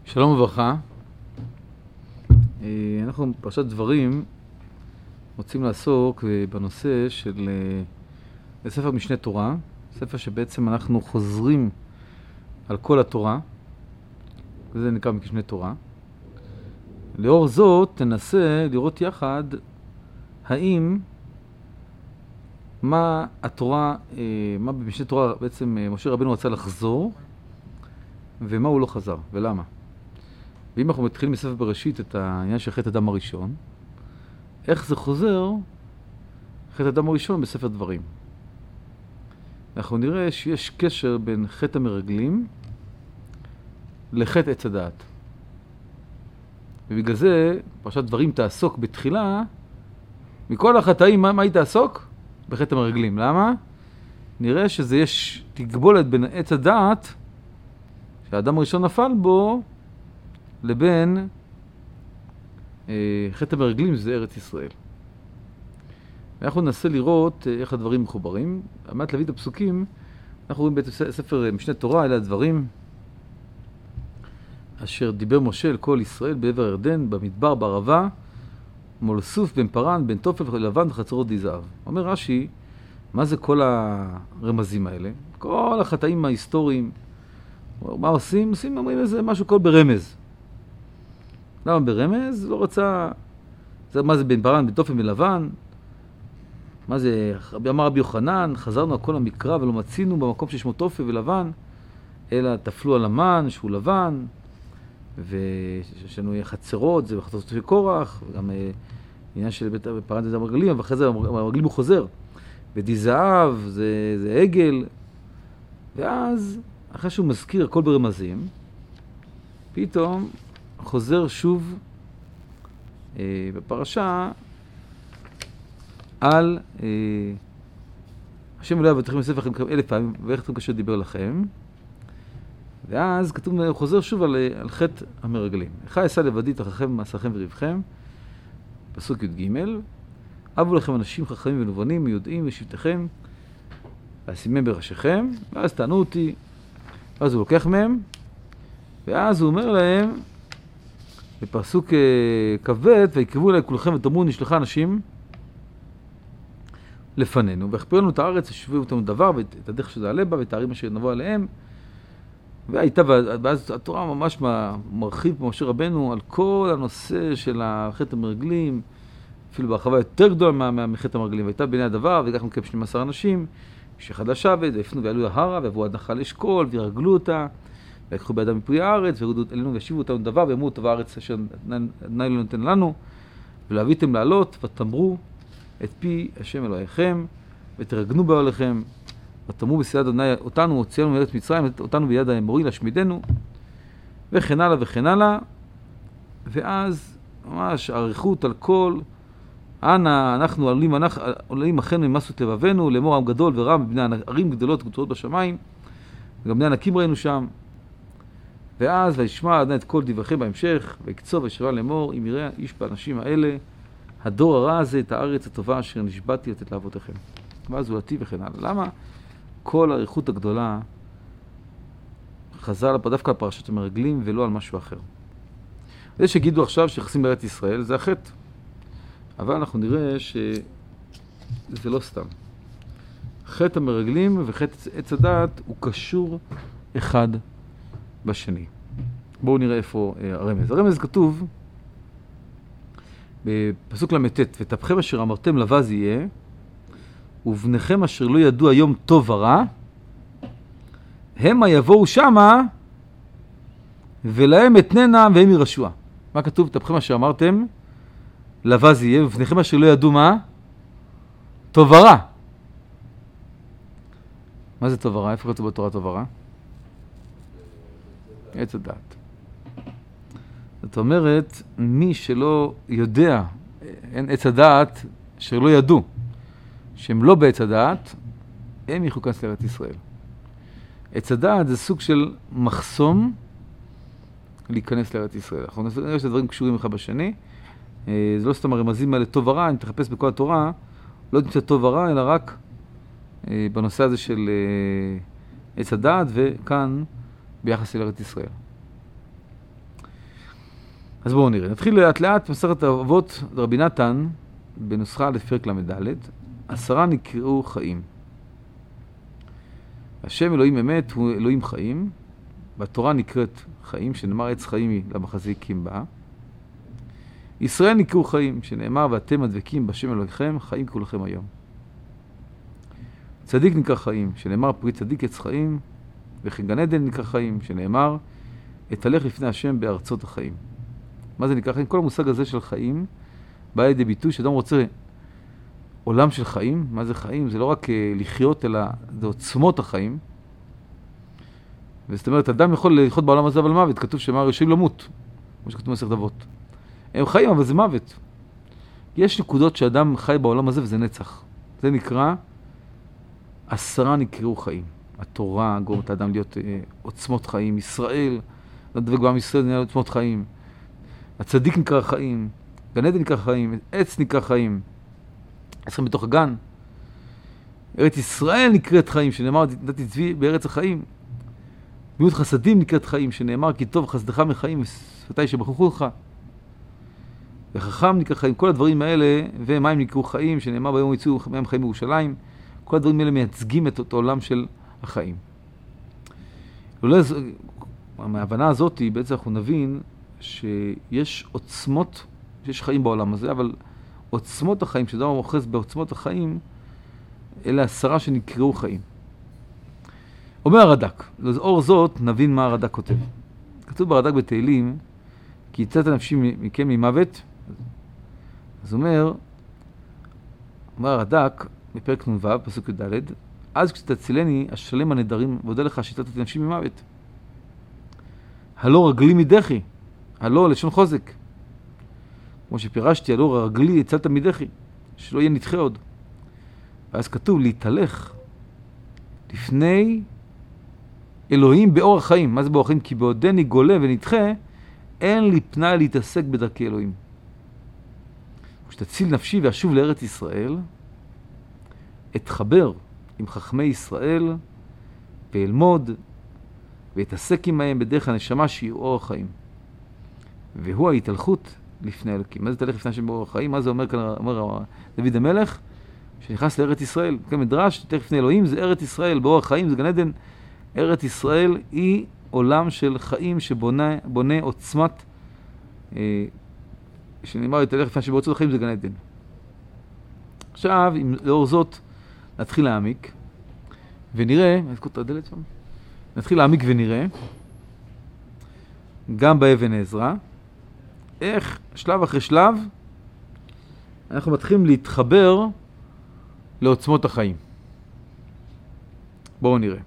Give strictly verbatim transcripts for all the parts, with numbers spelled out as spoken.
שלום וברכה. אנחנו בפרשת דברים רוצים לעסוק בנושא של ספר משנה תורה, ספר שבעצם אנחנו חוזרים על כל התורה, וזה נקרא משנה תורה. לאור זאת תנסה לראות יחד האם מה התורה, מה במשנה תורה בעצם משה רבנו רצה לחזור ומה הוא לא חזר ולמה. ואם אנחנו מתחילים מספר בראשית את העניין של חטא אדם הראשון, איך זה חוזר חטא אדם הראשון בספר דברים. אנחנו נראה שיש קשר בין חטא המרגלים לחטא עץ הדעת. ובגלל זה פרשת דברים תעסוק בתחילה, מכל החטאים מה, מה היא תעסוק? בחטא המרגלים. למה? נראה שזה יש תגבולת בין עץ הדעת שהאדם הראשון נפל בו לבין אה, חטא המרגלים, זה ארץ ישראל. ואנחנו ננסה לראות אה, איך הדברים מחוברים. על מנת להביא את הפסוקים, אנחנו רואים בספר משנה תורה, אלה הדברים אשר דיבר משה אל כל ישראל בעבר הירדן, במדבר, בערבה, מול סוף, בין פרן, בין תופל ולבן וחצרות די זהב. אומר רש"י, מה זה כל הרמזים האלה? כל החטאים ההיסטוריים. מה עושים? עושים, אומרים איזה משהו כל ברמז. למה ברמז? לא רצה, זה, מה זה בין פרן, בין תופל ולבן? מה זה, אמר רבי יוחנן, חזרנו על כל המקרא ולא מצינו במקום ששמו תופל ולבן, אלא תפלו על המן שהוא לבן, ויש לנו חצרות, זה בחצרות של קורח, וגם עניין של בית פרן זה המרגלים, ואחרי זה המרגלים הוא חוזר. ודי זהב זה, זה עגל, ואז אחרי שהוא מזכיר הכל ברמזים, פתאום חוזר שוב אה, בפרשה על אה, השם אלוהי אבותיכם יוסף לכם אלף פעמים ואיך אתם כאשר דיבר לכם, ואז כתוב, הוא חוזר שוב על, על חטא המרגלים. איכה אשא לבדי תחכם מעשיכם וריבכם, פסוק י"ג, אבו לכם אנשים חכמים ונבונים יודעים ושבטיכם ואשימם בראשיכם, ואז תענו אותי. ואז הוא לוקח מהם, ואז הוא אומר להם בפסוק כבד, ויקרבו אליי כולכם ותאמרו נשלחה אנשים לפנינו ויכפרו לנו את הארץ ושבו אותנו דבר ואת הדרך שזה עלה בה ואת הערים אשר נבוא עליהם. והייתה, ואז התורה ממש מרחיב פה משה רבנו על כל הנושא של חטא המרגלים, אפילו בהרחבה יותר גדולה מחטא המרגלים. והייתה בני הדבר וכך כ שנים עשר אנשים שחד לשבת ויפנו ועלו להרה ועברו עד נחל אשכול וירגלו אותה ויקחו בידם מפרי הארץ וירדו אלינו וישיבו אותנו דבר ואמרו טובה הארץ אשר אדוני לא נותן לנו ולהביתם לעלות ותמרו את פי השם אלוהיכם ותרגנו באוהליכם ותאמרו בסייע אדוני אותנו הוציאנו מארץ מצרים אותנו ביד האמורי להשמידנו וכן הלאה וכן הלאה. ואז ממש אריכות על כל אנה אנחנו עולים, עולים אחינו ממסות לבבנו לאמור עם גדול ורע מבני ערים גדולות גדולות בשמיים וגם בני ענקים ראינו שם. ואז וישמע אדוני את כל דבריכם בהמשך ויקצוב וישבע לאמור אם יראה איש באנשים האלה הדור הרע הזה את הארץ הטובה אשר נשבעתי לתת לאבותיכם. ואז הולדתי וכן הלאה. למה כל האריכות הגדולה חזר דווקא על פרשת המרגלים ולא על משהו אחר? זה שגידו עכשיו שיחסים בארץ ישראל זה החטא, אבל אנחנו נראה שזה לא סתם. חטא המרגלים וחטא עץ הדעת הוא קשור אחד בשני. בואו נראה איפה הרמז. הרמז כתוב בפסוק למתת, ותפכם אשר אמרתם לבז יהיה, ובניכם אשר לא ידעו היום טוב ורע, המה יבואו שמה, ולהם אתננה והם ירשוע. מה כתוב? תפכם אשר אמרתם לבז יהיה, ובניכם אשר לא ידעו מה? טוב ורע. מה זה טוב ורע? איפה כתוב בתורה טוב ורע? עץ הדעת. זאת אומרת, מי שלא יודע, אין עץ הדעת, שלא ידעו, שהם לא בעץ הדעת, הם יחוכנס לארץ ישראל. עץ הדעת זה סוג של מחסום להיכנס לארץ ישראל. אנחנו נראה שהדברים קשורים אחד בשני. זה לא סתם הרמזים האלה טוב ורע, אם תחפש בכל התורה, לא תמצא טוב ורע, אלא רק בנושא הזה של עץ הדעת, וכאן ביחס לארץ ישראל. אז בואו נראה. נתחיל לאט לאט מסכת אבות רבי נתן, בנוסחה לפרק למדלת. עשרה נקראו חיים. השם אלוהים אמת הוא אלוהים חיים, והתורה נקראת חיים, שנאמר עץ חיים היא למחזיקים בה. ישראל נקראו חיים, שנאמר ואתם הדבקים בשם אלוהיכם, חיים כולכם היום. צדיק נקרא חיים, שנאמר פרי צדיק עץ חיים, וכן גן עדן נקרא חיים, שנאמר אתהלך לפני השם בארצות החיים. מה זה נקרא חיים? כל המושג הזה של חיים בא לידי ביטוי שאדם רוצה עולם של חיים. מה זה חיים? זה לא רק לחיות, אלא זה עוצמות החיים. וזאת אומרת, אדם יכול לחיות בעולם הזה אבל מוות. כתוב שמה רשעים למות, כמו שכתוב במסכת אבות. הם חיים אבל זה מוות. יש נקודות שאדם חי בעולם הזה וזה נצח. זה נקרא עשרה נקראו חיים. התורה גורמת את האדם להיות אה, עוצמות חיים. ישראל, לא דבק בעם ישראל, נהיה עוצמות חיים. הצדיק נקרא חיים, גן עדן נקרא חיים, עץ נקרא חיים. עשרים בתוך הגן. ארץ ישראל נקראת חיים, שנאמר נתתי צבי בארץ החיים. מיעוט חסדים נקראת חיים, שנאמר כי טוב חסדך מחיים ושפתי שבחרו לך. וחכם נקרא חיים. כל הדברים האלה, ומים נקראו חיים, שנאמר ביום יצאו מים חיים בירושלים. כל הדברים האלה מייצגים את אותו עולם של החיים. מההבנה הזאת בעצם אנחנו נבין שיש עוצמות, שיש חיים בעולם הזה, אבל עוצמות החיים, כשאדם מוחז בעוצמות החיים, אלה עשרה שנקראו חיים. אומר הרד"ק, לאור זאת נבין מה הרד"ק כותב. כתוב ברד"ק בתהילים, כי יצאת נפשי מכם ממוות. אז אומר, אומר הרד"ק, בפרק נ"ו, פסוק י"ד, אז כשתצילני השלם הנדרים, ועודה לך שיצאת נפשי ממוות. הלא רגלי מדחי, הלא לשון חוזק. כמו שפירשתי, הלא רגלי הצלת מדחי, שלא יהיה נדחה עוד. ואז כתוב להתהלך לפני אלוהים באור החיים. מה זה באור החיים? כי בעודני גולה ונדחה, אין לי פנאי להתעסק בדרכי אלוהים. כשתציל נפשי ואשוב לארץ ישראל, אתחבר עם חכמי ישראל ואלמוד והתעסק עמהם בדרך הנשמה שהיא אור החיים. והוא ההתהלכות לפני אלוקים. מה זה תהלך לפני השם באור החיים? מה זה אומר כאן, אומר דוד המלך, שנכנס לארץ ישראל. כאן מדרש, תהלך לפני אלוהים זה ארץ ישראל, באור החיים זה גן עדן. ארץ ישראל היא עולם של חיים שבונה בונה עוצמת, אה, שנאמר תהלך לפני השם בארצות החיים זה גן עדן. עכשיו, אם לאור זאת, נתחיל להעמיק, ונראה, נזכות את הדלת שם, נתחיל להעמיק ונראה, גם באבן עזרא, איך שלב אחרי שלב, אנחנו מתחילים להתחבר לעוצמות החיים. בואו נראה.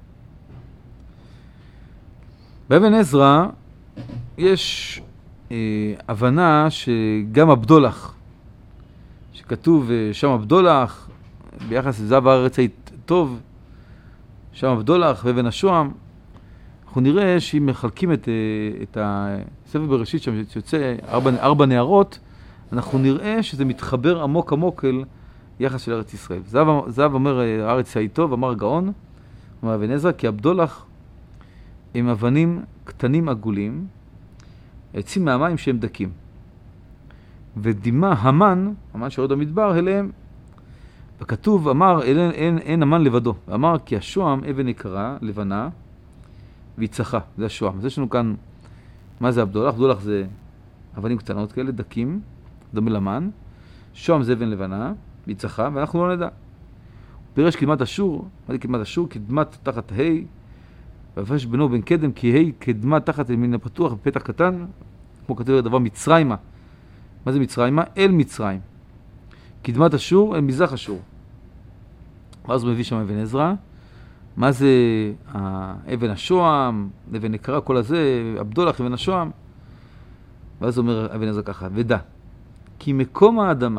באבן עזרא יש אה, הבנה שגם הבדולח, שכתוב שם הבדולח, ביחס לזהב הארץ טוב, שם הבדולח ואבן השוהם, אנחנו נראה שאם מחלקים את, את הספר בראשית שם, שיוצא ארבע, ארבע נערות, אנחנו נראה שזה מתחבר עמוק עמוק אל יחס של ארץ ישראל. זהב, זהב אומר הארץ היא טוב, אמר הגאון, אומר אבן עזרא, כי הבדולח הם אבנים קטנים עגולים, עצים מהמים שהם דקים. ודימה המן, המן שיורד במדבר, אליהם. וכתוב, אמר, אין, אין, אין המן לבדו. אמר, כי השוהם אבן יקרה, לבנה, ויצחה. זה השוהם. אז יש לנו כאן, מה זה הבדולח? הבדולח זה אבנים קטנות כאלה, דקים, דומה למן. שוהם זה אבן לבנה, ויצחה, ואנחנו לא נדע. הוא פירש קדמת אשור. מה זה קדמת אשור? קדמת תחת ה' והפרש בינו בין קדם, כי ה' קדמת תחת מן הפתוח בפתח קטן, כמו כתוב הדבר מצרימה. מה זה מצרימה? אל מצרים. קדמת אשור אל מזרח אשור. ואז הוא מביא שם אבן עזרא. מה זה אבן השוהם, אבן יקרה, כל הזה, הבדולח, אבן השוהם. ואז הוא אומר אבן עזרא ככה, ודע, כי מקום האדמה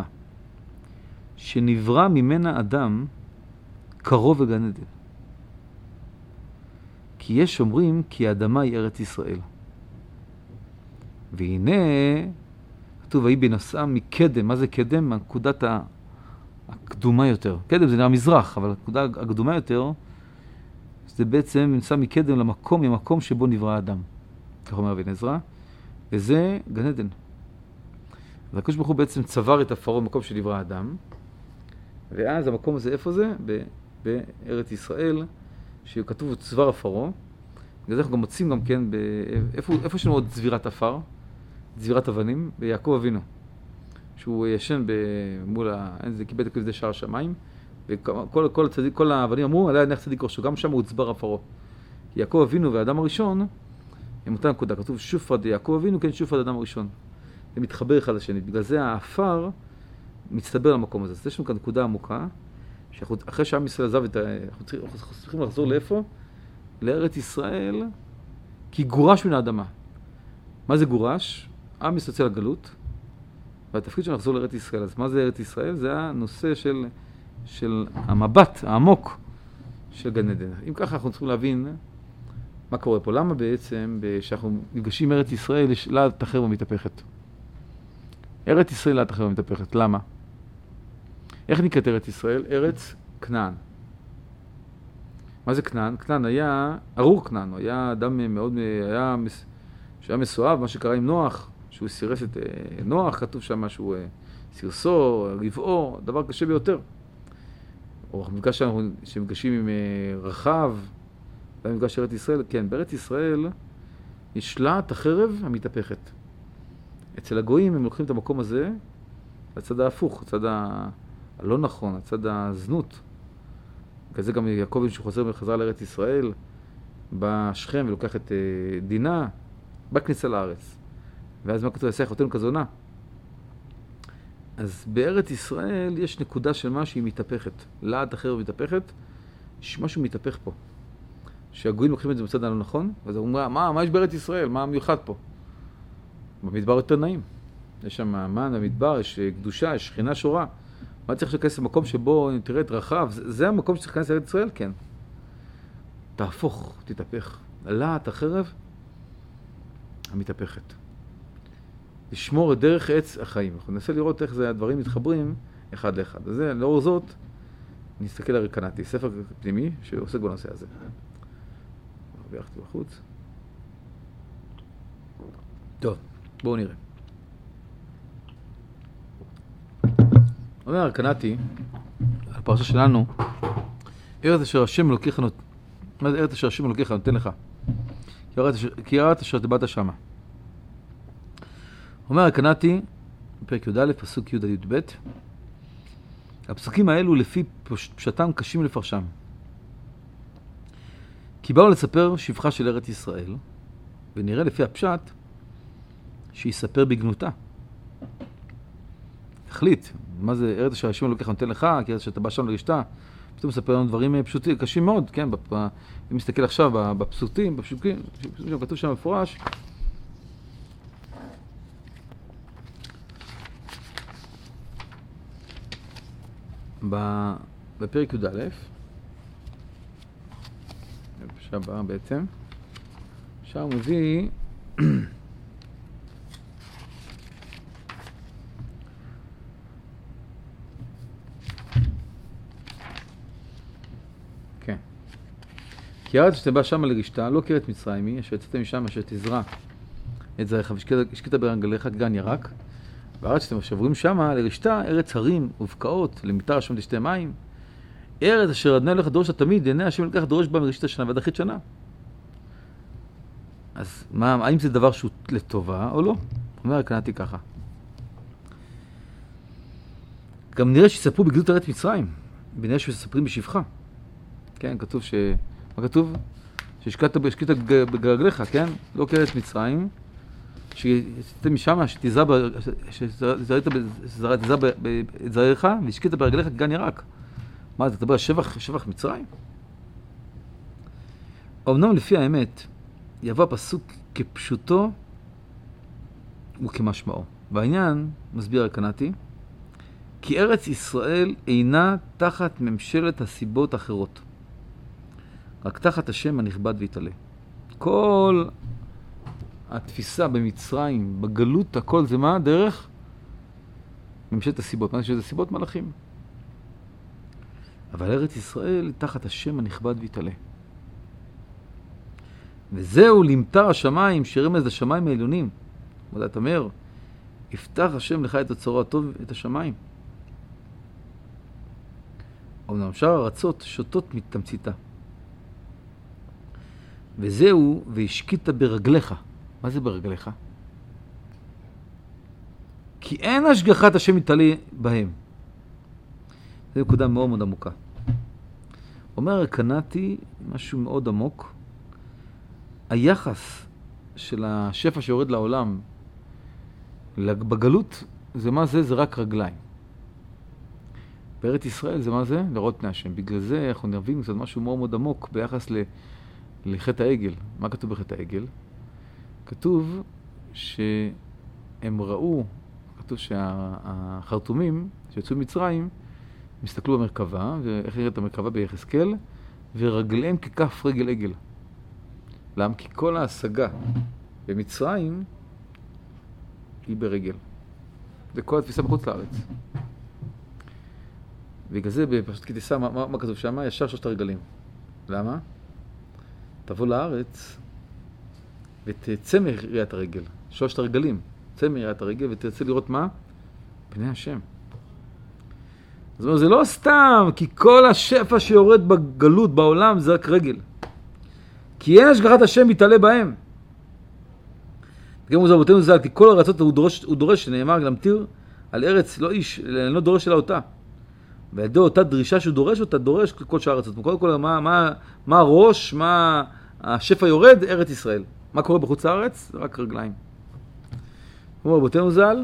שנברא ממנה אדם קרוב וגן עדן. כי יש אומרים כי האדמה היא ארץ ישראל. והנה, כתוב, והיא בנשאה מקדם. מה זה קדם? הנקודת הקדומה יותר. קדם זה נראה מזרח, אבל הנקודה הקדומה יותר, זה בעצם נשאה מקדם למקום, ממקום שבו נברא האדם. כך אומר אבן עזרא. וזה גן עדן. והקדוש ברוך הוא בעצם צבר את הפרעה במקום שנברא האדם, ואז המקום הזה, איפה זה? ב- בארץ ישראל, שכתוב צבר הפרעה. בגלל זה אנחנו גם מוצאים גם כן, ב- איפה, איפה יש לנו עוד צבירת עפר? צבירת אבנים, ביעקב אבינו. שהוא ישן מול ה... אין זה, קיבל את כבדי שער השמיים, וכל כל הצדיק, כל האבנים אמרו, עליה נח צדיק ראשו, גם שם הוא צבר הפרעה. יעקב אבינו והאדם הראשון, הם אותה נקודה, כתוב שופרד יעקב אבינו, כן שופרד האדם הראשון. זה מתחבר אחד לשני, בגלל זה האפר מצטבר למקום הזה. אז יש לנו כאן נקודה עמוקה, שאחרי שעם ישראל עזב את ה... אנחנו צריכים, אנחנו צריכים לחזור לאיפה? לארץ ישראל, כי גורש מן האדמה. מה זה גורש? עם ישראל יוצא לגלות, והתפקיד שלנו לחזור לארץ ישראל. אז מה זה ארץ ישראל? זה הנושא של, של המבט העמוק של גן עדן. אם ככה אנחנו צריכים להבין מה קורה פה. למה בעצם כשאנחנו נפגשים ארץ ישראל יש לעד אחר ומתהפכת? ארץ ישראל לעד אחר ומתהפכת. למה? איך נקראת ארץ ישראל? ארץ כנען. מה זה כנען? כנען היה, ארור כנען, הוא היה אדם מאוד, היה, שהיה מסואב, מה שקרה עם נוח, שהוא סירס את נוח, כתוב שם שהוא סירסו, רבעו, דבר קשה ביותר. או המפגש שאנחנו שמפגשים עם רחב, במפגש ארץ ישראל, כן, בארץ ישראל נשלט החרב המתהפכת. אצל הגויים הם לוקחים את המקום הזה לצד ההפוך, לצד הלא נכון, לצד הזנות. כזה גם יעקב שהוא חוזר וחזר לארץ ישראל, בא שכם ולוקח את דינה, בכניסה לארץ. ואז מה כתוב? יעשה אחותנו כזונה. אז בארץ ישראל יש נקודה של מה שהיא מתהפכת. לעד אחר ומתהפכת, יש משהו מתהפך פה. שהגויים לוקחים את זה בצד הלא נכון, ואז הוא אומר, מה, מה יש בארץ ישראל? מה המיוחד פה? במדבר יותר נעים. יש שם מן במדבר, יש קדושה, יש שכינה שורה. מה צריך להיכנס למקום שבו תראה את רחב? זה, זה המקום שצריך להיכנס לארץ ישראל? כן. תהפוך, תתהפך. לעד החרב המתהפכת. לשמור את דרך עץ החיים. אנחנו ננסה לראות איך זה הדברים מתחברים אחד לאחד. אז זה, לאור זאת, נסתכל על רקנתי, ספר פנימי שעוסק בנושא הזה. הלכתי בחוץ. טוב, בואו נראה. אומר רקנתי, על הפרשה שלנו, ארץ אשר השם אלוקיך נותן, מה זה ארץ אשר השם אלוקיך נותן לך? כי ארץ אשר תבאת שמה. אומר רקנתי, פרק י"א, פסוק י' עד י"ב, הפסוקים האלו לפי פשטם קשים לפרשם. כי באו לספר שבחה של ארץ ישראל, ונראה לפי הפשט שיספר בגנותה. תחליט, מה זה ארץ אשר השם אלוקיך נותן לך, כי ארץ שאתה בא שם לרשתה, פתאום מספר לנו דברים פשוטים, קשים מאוד, כן, אם מסתכל עכשיו בפסוקים, בפסוקים, כתוב שם מפורש, בפרק י"א, שבא בעצם, שם מביא כן. כי הארץ שתבא שמה לרשתה, לא כארץ מצרימי, אשר יצאת משם אשר תזרע את זרעך והשקית ברגליך גן ירק, והארץ שאתם שברים שמה לרשתה, ארץ הרים ובקעות, למטר השם תשתה מים, ארץ אשר אדוני לך דורש תמיד, עיני השם לקח דורש בה מראשית השנה ועד אחרית שנה. אז מה, האם זה דבר שהוא לטובה או לא? אומר רקנתי ככה. גם נראה שיספרו בגלות ארץ מצרים, ונראה שמספרים בשבחה. כן, כתוב ש... מה כתוב? שהשקעת ברגליך, כן? לא כארץ מצרים, שיצאת משם, שתזרע את זרעך, והשקית ברגליך גן ירק. מה, אתה מדבר על שבח, שבח מצרים? אמנם לפי האמת, יבוא הפסוק כפשוטו וכמשמעו. והעניין, מסביר רקנתי, כי ארץ ישראל אינה תחת ממשלת הסיבות אחרות, רק תחת השם הנכבד והתעלה. כל התפיסה במצרים, בגלות, הכל זה מה? דרך ממשלת הסיבות. מה זה שזה סיבות? מלאכים. אבל ארץ ישראל תחת השם הנכבד והתעלה. וזהו למטר השמיים שרמז לשמיים העליונים. עבודת המר, יפתח השם לך את הצורו הטוב, את השמיים. אמנם שאר הארצות שותות מתמציתה. וזהו, והשקית ברגליך. מה זה ברגליך? כי אין השגחת השם מתעלה בהם. זו נקודה מאוד מאוד עמוקה. אומר, קנאתי משהו מאוד עמוק. היחס של השפע שיורד לעולם, בגלות, זה מה זה? זה רק רגליים. בארץ ישראל זה מה זה? לראות פני השם. בגלל זה אנחנו נבין קצת משהו מאוד מאוד עמוק ביחס ל... לחטא העגל. מה כתוב בחטא העגל? כתוב שהם ראו, כתוב שהחרטומים שיצאו ממצרים, מסתכלו במרכבה, ואיך נראית המרכבה ביחזקאל, ורגליהם ככף רגל עגל. למה? כי כל ההשגה במצרים היא ברגל. זה כל התפיסה בחוץ לארץ. בגלל זה בפרשת כי תישא, מה, מה, מה כתוב שם? ישר שלושת הרגלים. למה? תבוא לארץ ותצא מראיית הרגל. שלושת הרגלים. תצא מראיית הרגל ותרצה לראות מה? פני השם. זאת אומרת, זה לא סתם, כי כל השפע שיורד בגלות בעולם זה רק רגל. כי אין השגחת השם מתעלה בהם. כמו זרבותינו ז"ל, כי כל הארצות הוא דורש, הוא דורש, שנאמר, למתיר על ארץ לא איש, לא דורש אלא אותה. וידי אותה דרישה שהוא דורש אותה, דורש כל שאר הארצות. קודם כל, מה, מה, מה הראש, מה השפע יורד? ארץ ישראל. מה קורה בחוץ לארץ? רק רגליים. כמו רבותינו ז"ל,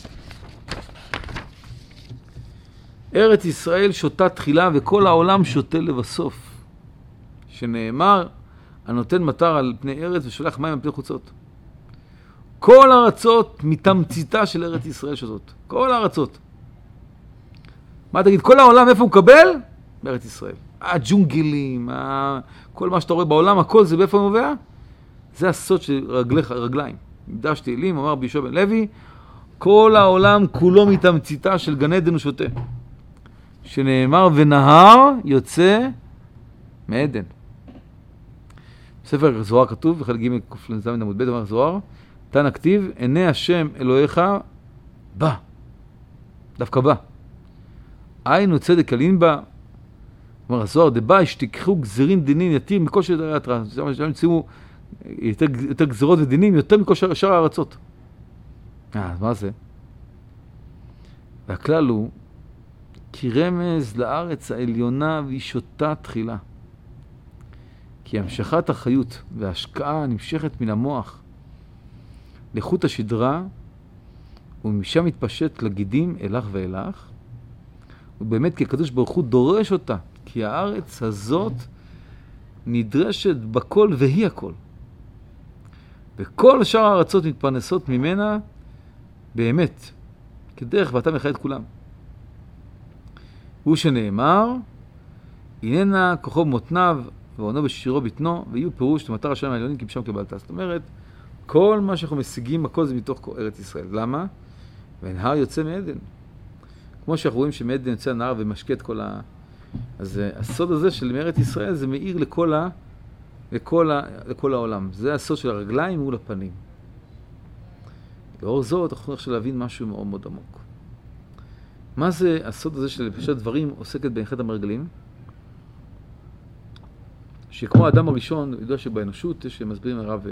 ארץ ישראל שותה תחילה וכל העולם שותה לבסוף. שנאמר, הנותן מטר על פני ארץ ושולח מים על פני חוצות. כל הארצות מתמציתה של ארץ ישראל שזאת. כל הארצות. מה תגיד? כל העולם איפה הוא מקבל? בארץ ישראל. הג'ונגלים, כל מה שאתה רואה בעולם, הכל זה באיפה הוא מביא? זה הסוד של רגליך, רגליים. מקדש תהילים, אמר ביהושע בן לוי, כל העולם כולו מתמציתה של גן עדן ושותה. שנאמר, ונהר יוצא מעדן. בספר זוהר כתוב, בחלק ג' קל"ז עמוד ב', אומר זוהר, תנא כתיב, עיני השם אלוהיך בא. דווקא בא. היינו צדק ילין בה. אומר הזוהר, דבא ישתכחו גזירים דינים יתיר מכל שאר התרא. שם ימצאו יותר, יותר גזירות ודינים יותר מכל שאר, שאר הארצות. אה, מה זה? והכלל הוא, כי רמז לארץ העליונה והיא שותה תחילה. כי המשכת החיות וההשקעה נמשכת מן המוח לחוט השדרה, ומשם מתפשט לגידים אלך ואלך, ובאמת כי הקדוש ברוך הוא דורש אותה, כי הארץ הזאת נדרשת בכל והיא הכל. וכל שאר הארצות מתפרנסות ממנה באמת, כדרך ואתה מחיה את כולם. הוא שנאמר, הננה כוחו במותניו ועונו בשירו ביתנו, ויהיו פירוש למטר השם העליונים כי בשם קיבלת. זאת אומרת, כל מה שאנחנו משיגים, הכל זה מתוך ארץ ישראל. למה? והנהר יוצא מעדן. כמו שאנחנו רואים שמעדן יוצא הנהר ומשקה את כל ה... אז הסוד הזה של מארץ ישראל זה מאיר לכל, ה... לכל, ה... לכל העולם. זה הסוד של הרגליים מול הפנים. לאור זאת, אנחנו עכשיו להבין משהו מאוד מאוד עמוק. מה זה הסוד הזה של פשט דברים עוסקת באחד המרגלים? שכמו האדם הראשון, יודע שבאנושות, יש מסבירים הרב,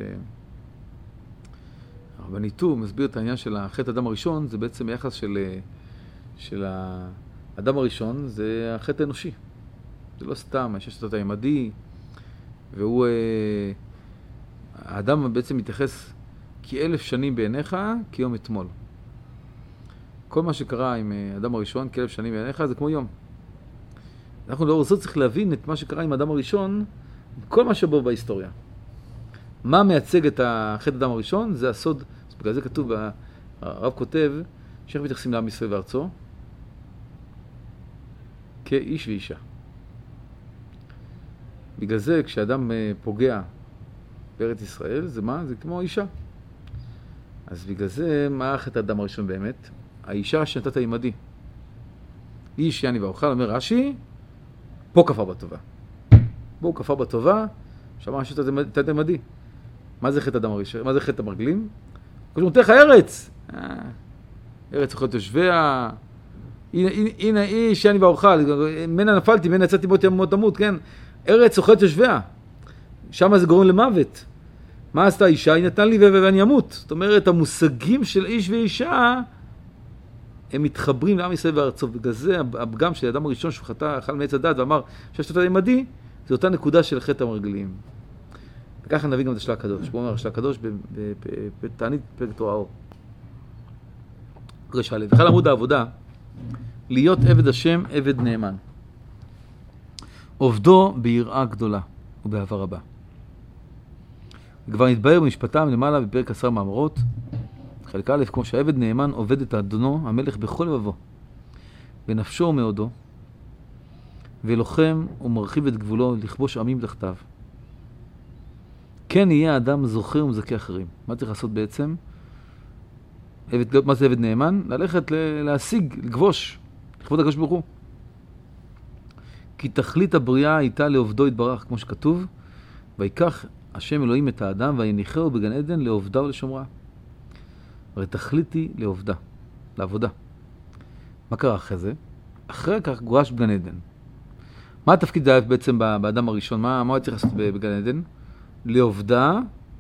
הרב הניתור, מסביר את העניין של החטא האדם הראשון, זה בעצם היחס של, של האדם הראשון, זה החטא האנושי. זה לא סתם, יש את הימדי, והוא, האדם בעצם מתייחס כאלף שנים בעיניך, כיום אתמול. כל מה שקרה עם האדם הראשון, כאלף שנים בעיניך, זה כמו יום. אנחנו לאור זאת צריך להבין את מה שקרה עם האדם הראשון, כל מה שבו בהיסטוריה. מה מייצג את החטא האדם הראשון? זה הסוד. בגלל זה כתוב, הרב כותב, שאיך מתייחסים לעם ישראל וארצו? כאיש ואישה. בגלל זה כשאדם פוגע בארץ ישראל, זה מה? זה כמו אישה. אז בגלל זה, מה החטא האדם הראשון באמת? האישה שנתת הימדי. איש יעני ואוכל, אומר רש"י, פה כפר בטובה. בו הוא כפר בטובה, שמע שנתת הימדי. מה זה חטא האדם הראשון? מה זה חטא המרגלים? כמו נותן לך ארץ. ארץ אוכלת יושביה, הנה היא שאני ואוכל, ממנה נפלתי, ממנה יצאתי מות ימות תמות, כן? ארץ אוכלת יושביה. שם זה גורם למוות. מה עשתה אישה? היא נתן לי ואני אמות. זאת אומרת, המושגים של איש ואישה, הם מתחברים לעם ישראל וארצו. בגלל זה הפגם של האדם הראשון שהוא חטא, אכל מעץ הדת ואמר, ששת אותה עמדי, זה אותה נקודה של חטא המרגלים. וככה נביא גם את השלה הקדוש. הוא אומר, השלה הקדוש בתענית פרק תורה אור. רשע לב. בכלל עמוד העבודה, להיות עבד השם, עבד נאמן. עובדו ביראה גדולה ובאהבה רבה. כבר נתבהר במשפטם למעלה בפרק עשר מאמרות, חלק א', כמו שהעבד נאמן עובד את אדונו, המלך בכל לבבו, בנפשו ומאודו, ולוחם ומרחיב את גבולו לכבוש עמים תחתיו. כן יהיה האדם זוכר ומזכה אחרים. מה צריך לעשות בעצם? עבד, מה זה עבד נאמן? ללכת להשיג, לכבוש, לכבוד הקדוש ברוך הוא. כי תכלית הבריאה הייתה לעובדו יתברך, כמו שכתוב, ויקח השם אלוהים את האדם ויניחהו בגן עדן לעובדה ולשומרה. הרי תכלית היא לעובדה, לעבודה. מה קרה אחרי זה? אחרי כך גורש בגן עדן. מה התפקיד זה בעצם באדם הראשון? מה, מה הוא צריך לעשות בגן עדן? לעובדה.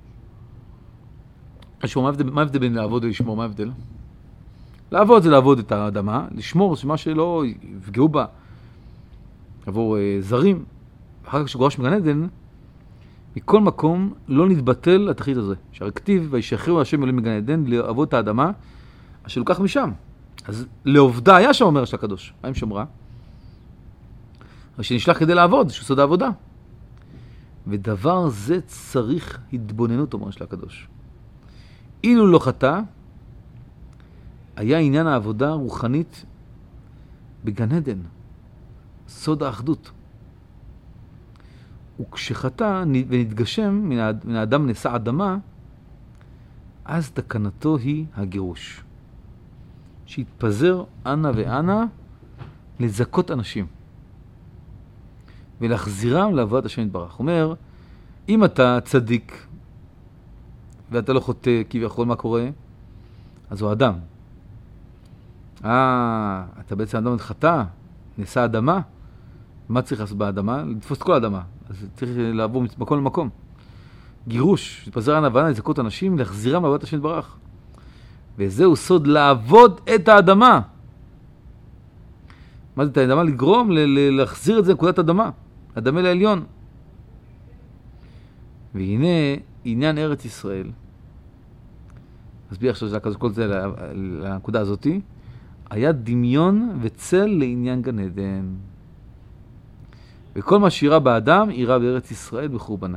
לשמור, מה ההבדל בין לעבוד ולשמור? מה ההבדל? לעבוד זה לעבוד את האדמה, לשמור שמה שלא יפגעו בה עבור אה, זרים. אחר כך שגורש בגן עדן, מכל מקום לא נתבטל התכלית הזה. שהרי כתיב, וישחררו השם אלוהים בגן עדן לעבוד את האדמה, אשר לוקח משם. אז לעובדה היה שם אומר השלה הקדוש. מה עם שמרה? אבל שנשלח כדי לעבוד, שהוא סוד העבודה. ודבר זה צריך התבוננות, אומר השלה הקדוש. אילו לא חטא, היה עניין העבודה רוחנית בגן עדן, סוד האחדות. וכשחטא ונתגשם מן האדם נשא אדמה, אז תקנתו היא הגירוש. שהתפזר אנה ואנה לזכות אנשים. ולהחזירם לעבודת השם יתברך. אומר, אם אתה צדיק, ואתה לא חוטא כביכול מה קורה, אז הוא אדם. אה, אתה בעצם אדם חטא, נשא אדמה, מה צריך לעשות באדמה? לתפוס את כל האדמה. אז צריך לעבור מקום למקום. גירוש, להתפזר אנה ואנה לזכות אנשים, להחזירם לעבודת השם יתברך. וזהו סוד לעבוד את האדמה. מה זה את האדמה? לגרום, להחזיר את זה לנקודת אדמה. אדמה לעליון. והנה עניין ארץ ישראל. מסביר עכשיו שזה כל זה לנקודה הזאת. היה דמיון וצל לעניין גן עדן. וכל מה שירה באדם, ירה בארץ ישראל בחורבנה.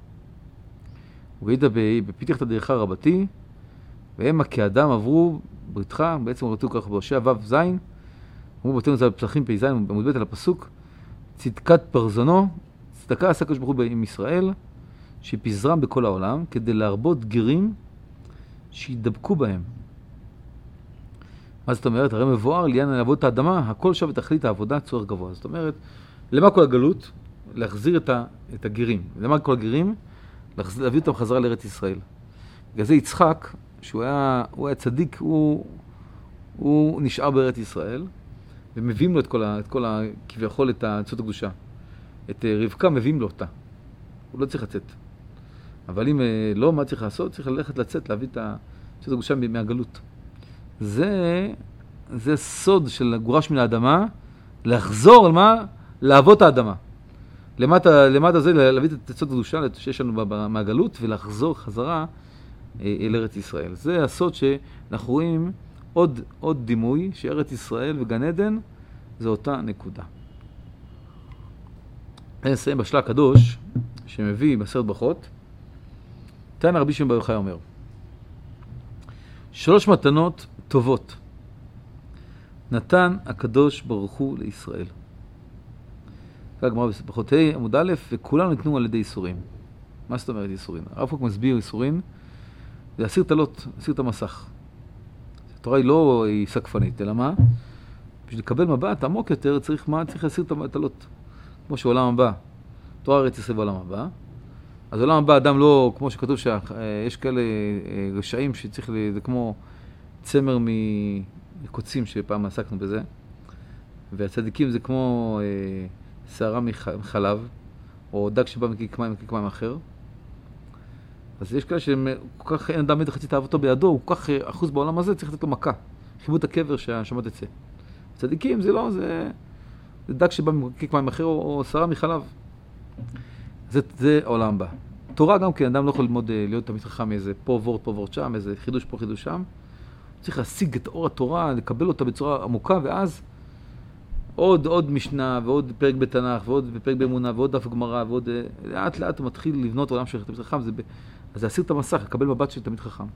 וראית בפתח הדרכה רבתי, והם כאדם עברו בריתך, בעצם ראיתו ככה בהושע ו' ז', אמרו בתינו זה בפסחים פ' ז', בעמוד ב' על הפסוק, צדקת פרזונו, צדקה עשה הקדוש ברוך הוא עם ישראל, שפיזרם בכל העולם, כדי להרבות גרים שידבקו בהם. מה זאת אומרת? הרי מבואר לעניין לעבוד את האדמה, הכל שווה תכלית העבודה צורך גבוה. זאת אומרת, למה כל הגלות? להחזיר את, ה, את הגרים. למה כל הגרים? להחזיר, להביא אותם חזרה לארץ ישראל. בגלל זה יצחק, שהוא היה, הוא היה צדיק, הוא, הוא נשאר בארץ ישראל, ומביאים לו את כל, ה, את כל ה, כביכול את הצות הקדושה. את רבקה מביאים לו אותה. הוא לא צריך לצאת. אבל אם לא, מה צריך לעשות? צריך ללכת לצאת, להביא את הצות הקדושה מהגלות. זה, זה סוד של גורש מן האדמה, לחזור על מה? לעבוד את האדמה. למטה, למטה זה להביא את הצות הקדושה שיש לנו מהגלות, ולחזור חזרה אל ארץ ישראל. זה הסוד שאנחנו רואים עוד, עוד דימוי, שארץ ישראל וגן עדן, זה אותה נקודה. אני אסיים בשלה הקדוש, שמביא בעשרת ברכות, תנא רבי שמעון בר יוחאי אומר, שלוש מתנות טובות נתן הקדוש ברוך הוא לישראל. כך גמרא בברכות ה' עמוד א', וכולם ניתנו על ידי איסורים. מה זאת אומרת איסורים? הרב קוק מסביר איסורים, זה להסיר תלות, להסיר את המסך. התורה היא לא היא סקפנית, אלא מה? בשביל לקבל מבט עמוק יותר צריך מה? צריך להסיר את התלות. כמו שעולם הבא, תורה ארץ ישראל בעולם הבא, אז עולם הבא אדם לא, כמו שכתוב שיש כאלה רשעים שצריך, זה כמו צמר מקוצים שפעם עסקנו בזה, והצדיקים זה כמו אה, שערה מחלב, או דג שבא מקיק מים, מקיק מים אחר. אז יש כאלה שהם כל כך, אין אדם מת חצי תאוותו בידו, הוא כל כך אחוז בעולם הזה, צריך לתת לו מכה. חיבוד הקבר שהשמות יצא. צדיקים זה לא, זה, זה דג שבא מקיק מים אחר, או, או שערה מחלב. זה, זה העולם הבא. תורה גם כן, אדם לא יכול ללמוד, להיות תמיד חכם מאיזה פה וורט, פה וורט שם, איזה חידוש פה, חידוש שם. צריך להשיג את אור התורה, לקבל אותה בצורה עמוקה, ואז עוד, עוד משנה, ועוד פרק בתנ"ך, ועוד פרק באמונה, ועוד דף גמרא, ועוד לאט לאט הוא מתחיל לבנות עולם של תמיד חכם, זה ב... אז להסיר את המסך, לקבל מבט של תמיד חכם.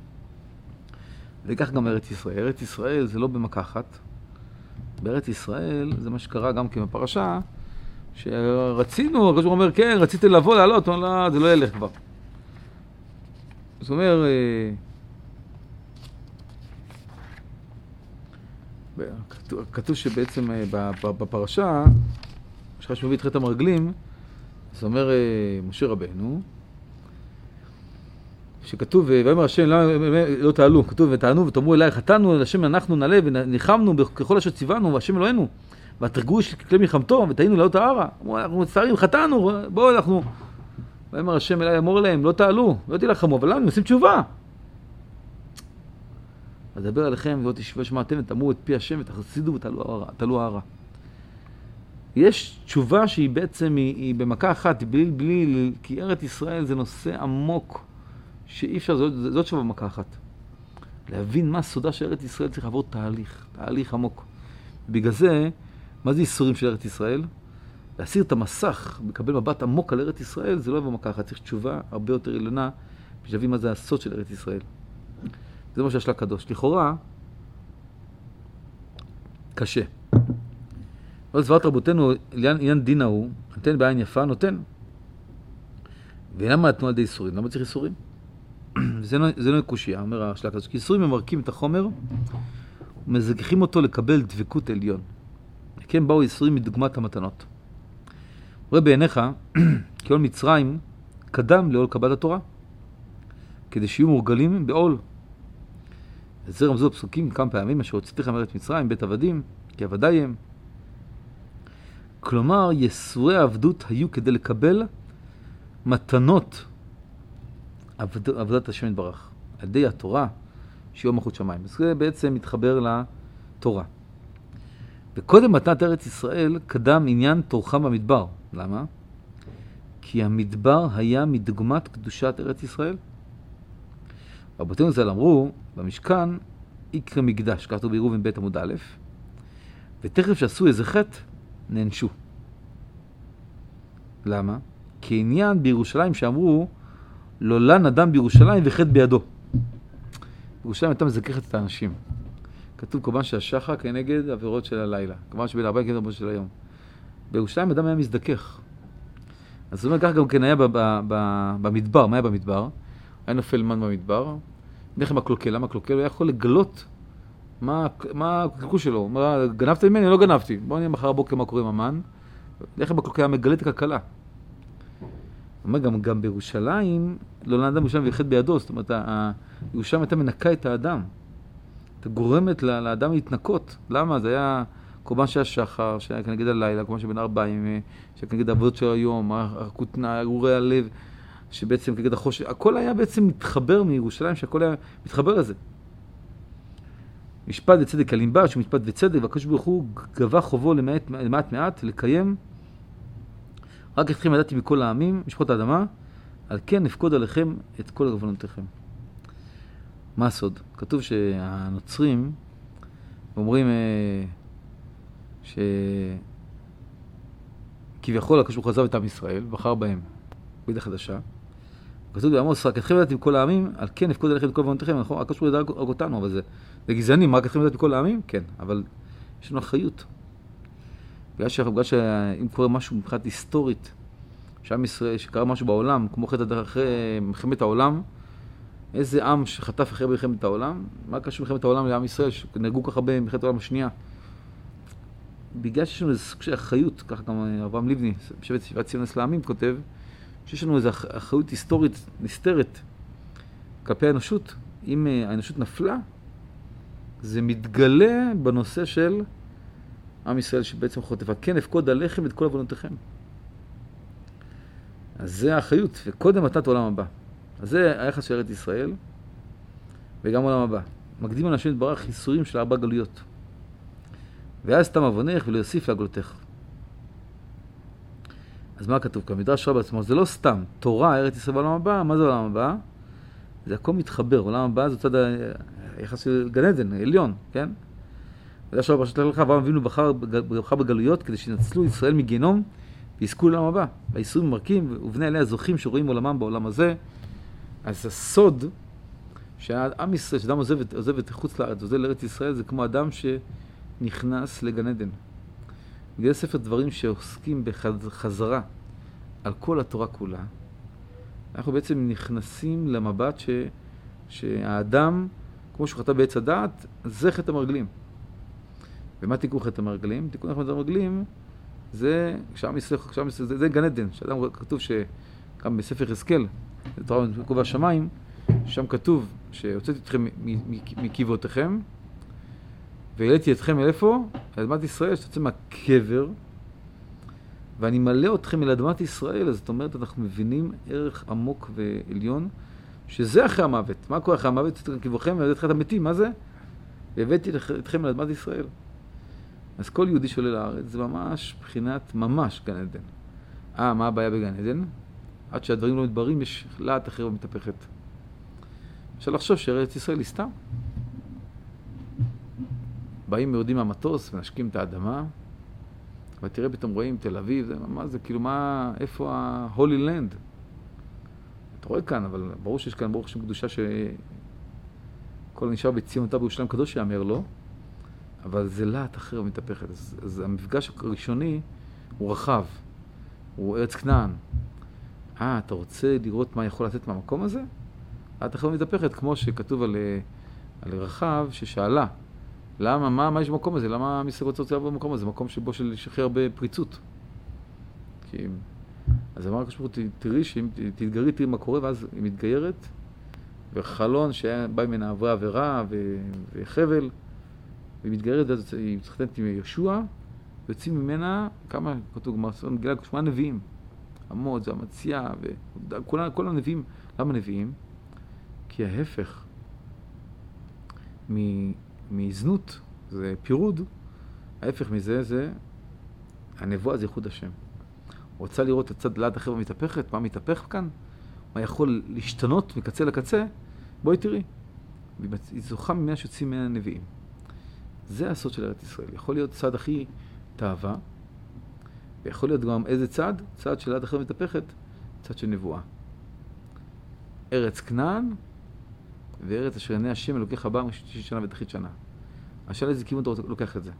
וכך גם ארץ ישראל. ארץ ישראל זה לא במכה אחת. בארץ ישראל זה מה שקרה גם כן בפרשה, שרצינו, הקדוש ברוך הוא אומר, כן, רציתם לבוא, לעלות, לא, זה לא ילך כבר. זאת אומרת, כתוב שבעצם בפרשה, כשחש מביא את חטא המרגלים, זאת אומרת, משה רבנו, שכתוב, ואומר השם, לא תעלו, כתוב, ותענו ותאמרו אליי, חטאנו אל השם, אנחנו נעלה וניחמנו ככל אשר ציוונו, והשם אלוהינו, והתרגו של כלי מלחמתו, ותהיינו לעלות ההרה. אנחנו מצטערים, חטאנו, בואו אנחנו. ואומר השם אליי, אמור אליהם, לא תעלו, לא תילחמו, אבל למה? הם עושים תשובה. אדבר עליכם, ולא תשבו שמעתם, ותאמרו את פי השם, ותחסידו ותעלו ההרה. יש תשובה שהיא בעצם, היא, היא במכה אחת, בלי, בלי, כי ארץ ישראל זה נושא עמוק, שאי אפשר, זאת, זאת תשובה במכה אחת. להבין מה סודה של ארץ ישראל צריך לעבור תהליך, תהליך עמוק. בגלל זה, מה זה איסורים של ארץ ישראל? להסיר את המסך, לקבל מבט עמוק על ארץ ישראל, זה לא יבוא במכה אחת, צריך תשובה הרבה יותר עליונה, בשביל מה זה הסוד של ארץ ישראל. זה מה שהשלה קדוש. לכאורה, קשה. אבל סברת רבותינו, עניין דין ההוא, נותן בעין יפה, נותן. ולמה נתנו על די איסורים? למה צריך איסורים? זה לא, זה לא קושיה, אומר השלה קדוש. כי איסורים ממרקים את החומר, ומזכחים אותו לקבל דבקות עליון. כן באו איסורים מדוגמת המתנות. רואה בעיניך, כי עול מצרים קדם לעול קבלת התורה, כדי שיהיו מורגלים בעול. זה רמזו הפסוקים כמה פעמים, אשר הוצאתיכם מארץ מצרים, בית עבדים, כי עבדי הם. כלומר, יסורי העבדות היו כדי לקבל מתנות עבד, עבודת השם יתברך, על ידי התורה, שיהיו מלכות שמיים. אז זה בעצם מתחבר לתורה. וקודם מתנת ארץ ישראל קדם עניין תורכם במדבר. למה? כי המדבר היה מדוגמת קדושת ארץ ישראל. רבותינו ז"ל אמרו, במשכן יקרא מקדש, כתוב בעירובין ב' עמוד א', ותכף שעשו איזה חטא, נענשו. למה? כי עניין בירושלים שאמרו, לא לן אדם בירושלים וחטא בידו. בירושלים הייתה מזככת את האנשים. כתוב קורבן של השחר כנגד עבירות של הלילה. קורבן שבין ארבעים כנגד עבירות של היום. בירושלים אדם היה מזדכך. אז זאת אומרת, כך גם כן היה במדבר. מה היה במדבר? היה נופל מן במדבר. נחם הקלוקל. למה הקלוקל? הוא היה יכול לגלות מה הקלקול שלו. מה, גנבת ממני? לא גנבתי. בואו נראה מחר הבוקר מה קורה עם המן. נחם הקלוקל היה מגלה את הכלכלה. אומר, גם, גם בירושלים, לא לאדם בירושלים וחטא בידו. זאת אומרת, ירושלים הייתה מנקה את האדם. אתה גורמת לאדם להתנקות. למה? זה היה קורבן של השחר, שהיה כנגד הלילה, קורבן שבין ארבעים, שהיה כנגד העבודות של היום, הכותנה, ארורי הלב, שבעצם כנגד החושך. הכל היה בעצם מתחבר מירושלים, שהכל היה מתחבר לזה. משפט וצדק הלימבה, שהוא משפט וצדק, והקדוש ברוך הוא גבה חובו למעט, למעט מעט, לקיים. רק אתכם ידעתי מכל העמים, משפחות האדמה, על כן נפקוד עליכם את כל גבולותיכם. מה הסוד? כתוב שהנוצרים אומרים ש... כביכול הקדוש ברוך הוא עזב את עם ישראל, בחר בהם בידה חדשה. כתוב בעמוס, רק אתכם ידעתי מכל העמים, על כן נפקוד עליכם את כל גבולותיכם. נכון, הקדוש ברוך הוא ידע אותנו, אבל זה, זה גזענים, רק אתכם ידעתי מכל העמים? כן, אבל יש לנו אחריות. בגלל שאם קורה משהו מבחינת היסטורית, שעם ישראל, שקרה משהו בעולם, כמו אחרי מלחמת העולם, איזה עם שחטף אחרי מלחמת העולם? מה קשור מלחמת העולם לעם ישראל, שנהרגו ככה במלחמת העולם השנייה? בגלל שיש לנו איזה סוג של אחריות, ככה גם אברהם לבני, בשבט שיבת ציון אצל העמים, כותב, שיש לנו איזו אחריות היסטורית נסתרת כלפי האנושות. אם האנושות נפלה, זה מתגלה בנושא של עם ישראל שבעצם חוטף. כן, אפקוד עליכם את כל עוונותיכם. אז זה האחריות, וקודם מתנת עולם הבא. אז זה היחס של ארץ ישראל, וגם עולם הבא. מקדים אנשים יתברך חיסורים של ארבע גלויות. ואז תם עוונך ולהוסיף להגלותך. אז מה כתוב כאן? מדרש רבה, זאת אומרת, זה לא סתם. תורה, ארץ ישראל בעולם הבא, מה זה עולם הבא? זה הכל מתחבר. עולם הבא זה צד היחס של גן עדן, עליון, כן? מדרש רבה פשוט לך, אברהם אבינו בחר, בחר בגלויות כדי שינצלו ישראל מגיהנום ויזכו לעולם הבא. והייסורים מרקים ובני אליה זוכים שרואים עולמם בעולם הזה. אז הסוד שהעם ישראל, שאדם עוזב, עוזב את חוץ לארץ, עוזב לארץ ישראל, זה כמו אדם שנכנס לגן עדן. בגלל ספר דברים שעוסקים בחזרה על כל התורה כולה, אנחנו בעצם נכנסים למבט ש, שהאדם, כמו שהוא חטא בעץ הדעת, זה חטא המרגלים. ומה תיקון חטא המרגלים? תיקון חטא המרגלים זה, כשעם ישראל, כשעם ישראל, זה, זה גן עדן, שאדם כתוב שגם בספר יחזקאל, זה תורה בכובע השמיים, שם כתוב שהוצאתי אתכם מקברות,איכם והעליתי אתכם אל איפה? אל אדמת ישראל, שתוצא מהקבר, ואני מלא אתכם אל אדמת ישראל. אז זאת אומרת, אנחנו מבינים ערך עמוק ועליון, שזה אחרי המוות. מה קורה אחרי המוות? תוצאתי קברכם והבאתי אתכם את המתים, מה זה? והבאתי אתכם אל אדמת ישראל. אז כל יהודי שעולה לארץ זה ממש בחינת ממש גן עדן. אה, מה הבעיה בגן עדן? עד שהדברים לא מתבררים, יש לאט אחר ומתהפכת. אפשר לחשוב שארץ ישראל היא סתם. באים יורדים מהמטוס ונשקים את האדמה, ותראה פתאום רואים תל אביב, זה, מה זה, כאילו מה, איפה ה-Holy Land? אתה רואה כאן, אבל ברור שיש כאן, ברוך שם קדושה שכל נשאר בציון אותה בירושלים קדוש יאמר לו, אבל זה לאט אחר ומתהפכת. אז, אז המפגש הראשוני הוא רחב, הוא ארץ כנען. אה, אתה רוצה לראות מה יכול לתת מהמקום הזה? לאט אחר ומתהפכת, כמו שכתוב על, על רחב ששאלה, למה, מה, מה יש במקום הזה? למה המסגרות רוצה לעבור במקום הזה? זה מקום שבו של שחרר הרבה פריצות. כי, אז אמר הקשבור, תראי שאם תתגרי, תראי מה קורה, ואז היא מתגיירת, וחלון שבא ממנה עברה עבירה וחבל, והיא מתגיירת, ואז היא מתחתנת עם ישוע, ויוצאים ממנה כמה, כתוב, גילה שמונה נביאים. עמוד, זה המציאה, וכל כל הנביאים. למה נביאים? כי ההפך מ... מזנות, זה פירוד, ההפך מזה זה, הנבואה זה ייחוד השם. רוצה לראות את הצד לאט אחר ומתהפכת, מה מתהפך כאן? מה יכול להשתנות מקצה לקצה? בואי תראי. היא זוכה ממנה שיוצאים ממנה נביאים. זה הסוד של ארץ ישראל. יכול להיות צד הכי תאווה, ויכול להיות גם איזה צד? צד של לאט אחר ומתהפכת, צד של נבואה. ארץ כנען, וארץ אשר עיני השם אלוקיך בא משישית שנה ותחית שנה. השאלה איזה כיוון אתה לוקח את זה.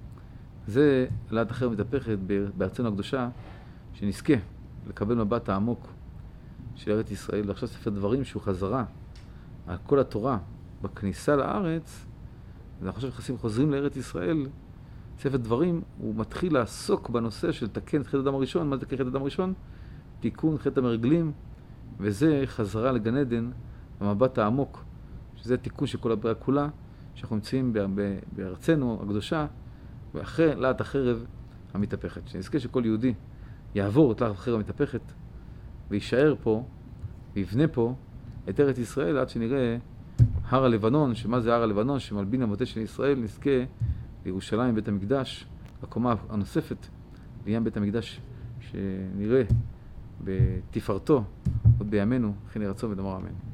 זה לאט אחר מתהפכת בארצנו הקדושה, שנזכה לקבל מבט העמוק של ארץ ישראל. ועכשיו ספר דברים שהוא חזרה על כל התורה בכניסה לארץ, ואנחנו עכשיו חוזרים לארץ ישראל, ספר דברים הוא מתחיל לעסוק בנושא של תקן את חטא אדם הראשון. מה זה תקן חטא אדם הראשון? תיקון חטא המרגלים, וזה חזרה לגן עדן, במבט העמוק, שזה תיקון של כל הבריאה כולה, שאנחנו נמצאים בארצנו הקדושה, ואחרי לאט החרב המתהפכת. שנזכה שכל יהודי יעבור את לאט החרב המתהפכת, וישאר פה, ויבנה פה את ארץ ישראל, עד שנראה הר הלבנון. שמה זה הר הלבנון? שמלבין המוטה של ישראל. נזכה לירושלים, בית המקדש, הקומה הנוספת, לעניין בית המקדש, שנראה בתפארתו עוד בימינו, כן ירצון ודמר אמן.